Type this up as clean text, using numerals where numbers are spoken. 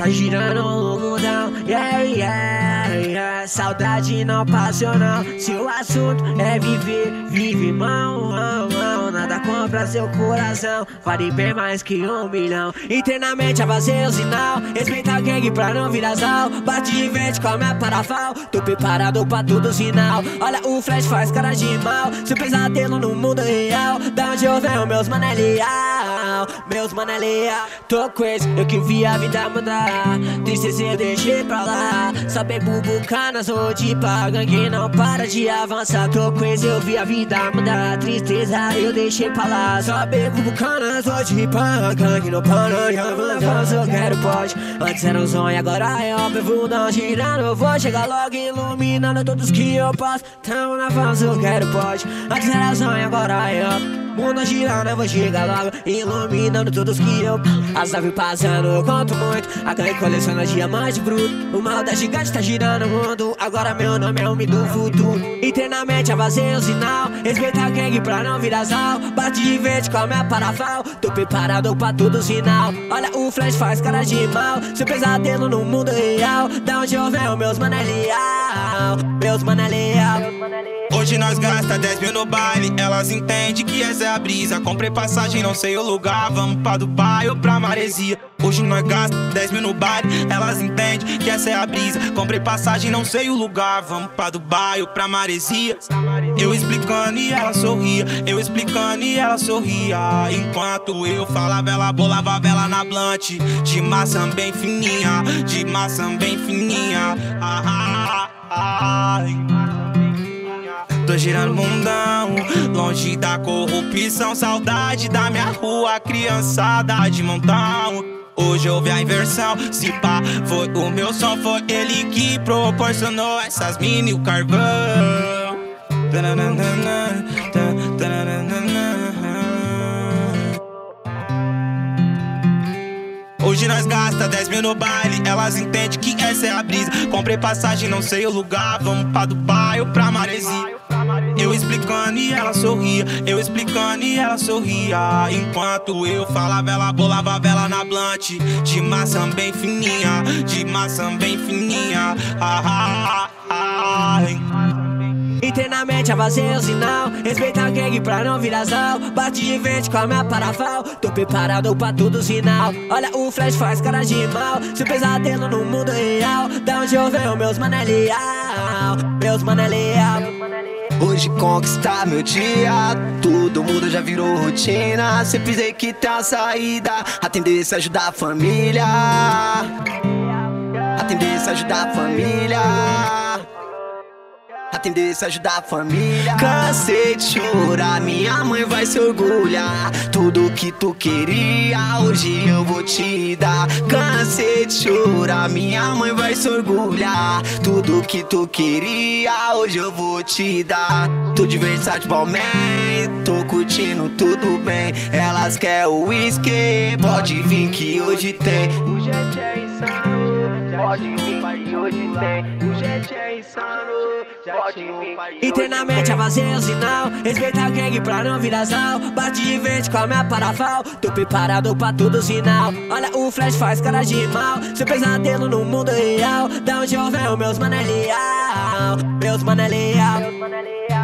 tá girando o mundão. Yeah, yeah, yeah. Saudade não passou não. Se o assunto é viver, vive mão, mão, mão. Nada compra seu coração, vale bem mais que 1 milhão. Internamente a fazer o sinal, respeita a gangue pra não virar sal. Bate de verde, come a parafal, tô preparado pra todo sinal. Olha o flash faz cara de mal, seu pesadelo no mundo real. Da onde eu venho, meus mano é leal, meus mano é leal. Tô crazy, eu que vi a vida mudar, tristeza eu deixei pra lá. Só bebo bucana, sou de pá, gangue não para de avançar. Tô crazy, eu vi a vida mudar, tristeza eu deixei pra lá. Só bebo bucana, sou de pá, gangue não para de avançar. Eu quero pode, antes era um sonho, agora é óbvio, fundão girando. Eu vou chegar logo iluminando todos que eu posso. Tamo na fase, eu quero pode, antes era um sonho, agora é óbvio. Mundo girando, eu vou chegar logo iluminando todos que eu. As naves passando, eu conto muito. A gangue coleciona diamante bruto. O mal da gigante tá girando o mundo. Agora meu nome é homem do futuro. Internamente a fazer o sinal, respeita a gangue pra não virar sal. Bate de verde, come a parafal, tô preparado pra todo sinal. Olha o flash faz cara de mal, seu pesadelo no mundo real. Da onde eu venho, meus mano é leal, meus mano é leal. Hoje nós gasta 10 mil no baile, elas entendem que essa é a brisa. Comprei passagem, não sei o lugar, vamos pra Dubai ou pra Maresia. Hoje nós gasta 10 mil no baile, elas entendem que essa é a brisa. Comprei passagem, não sei o lugar, vamos pra Dubai ou pra Maresia. Eu explicando e ela sorria, eu explicando e ela sorria. Enquanto eu falava, ela bolava a vela na blunt, de maçã bem fininha, de maçã bem fininha. Tô girando mundão, longe da corrupção. Saudade da minha rua, criançada de montão. Hoje houve a inversão, se pá, foi o meu som. Foi ele que proporcionou essas mini o carvão. Hoje nós gasta 10 mil no baile, elas entendem que essa é a brisa. Comprei passagem, não sei o lugar, vamos pra Dubai ou pra Maresia. Eu explicando e ela sorria, eu explicando e ela sorria. Enquanto eu falava, ela bolava a vela na blunt, de maçã bem fininha, de maçã bem fininha. Internamente a fazer o sinal, respeita a gangue pra não virar sal. Bate de verde, come a parafal, tô preparado pra todo sinal. Olha o flash faz cara de mal, seu pesadelo no mundo real. Da onde eu venho, meus mano é leal, meus mano é leal. Hoje conquistar meu dia, todo mundo já virou rotina. Sempre sei que tem a saída, a tendência é ajudar a família, a tendência é ajudar a família, a tendência é ajudar a família. Cansei de chorar, minha mãe vai se orgulhar. Tudo que tu queria, hoje eu vou te dar. Cansei de chorar, minha mãe vai se orgulhar. Tudo que tu queria, hoje eu vou te dar. Tô de versátil man, tô curtindo tudo bem. Elas querem o whisky, pode vir que hoje tem. O jet é insano, pode vir que hoje tem. O jet é insano. Internamente a fazer o sinal, respeita a gangue pra não virar sal. Bate de verde, come a parafal, tô preparado pra todo sinal. Olha o flash faz cara de mal, seu pesadelo no mundo real. Da onde eu venho, meus mano é leal, meus mano é leal.